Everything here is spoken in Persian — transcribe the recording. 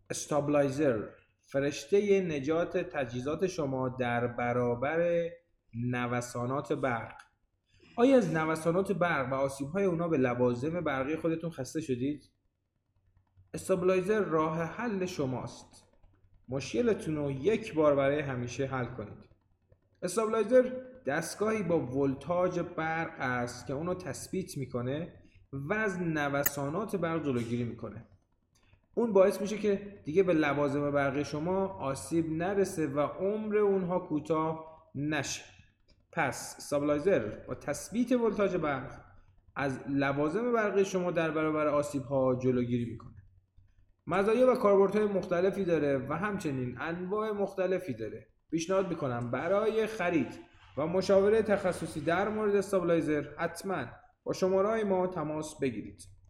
استابلایزر، فرشته نجات تجهیزات شما در برابر نوسانات برق. آیا از نوسانات برق و آسیب‌های اونا به لوازم برقی خودتون خسته شدید؟ استابلایزر راه حل شماست. مشکلتون رو یک بار برای همیشه حل کنید. استابلایزر دستگاهی با ولتاژ برق است که اونو تثبیت میکنه و از نوسانات برق جلوگیری میکنه. اون باعث میشه که دیگه به لوازم برقی شما آسیب نرسه و عمر اونها کوتاه نشه. پس استابلایزر با تثبیت ولتاژ برق از لوازم برقی شما در برابر آسیب‌ها جلوگیری میکنه. مزایا و کاربردهای مختلفی داره و همچنین انواع مختلفی داره. پیشنهاد میکنم برای خرید و مشاوره تخصصی در مورد استابلایزر حتما با شماره‌های ما تماس بگیرید.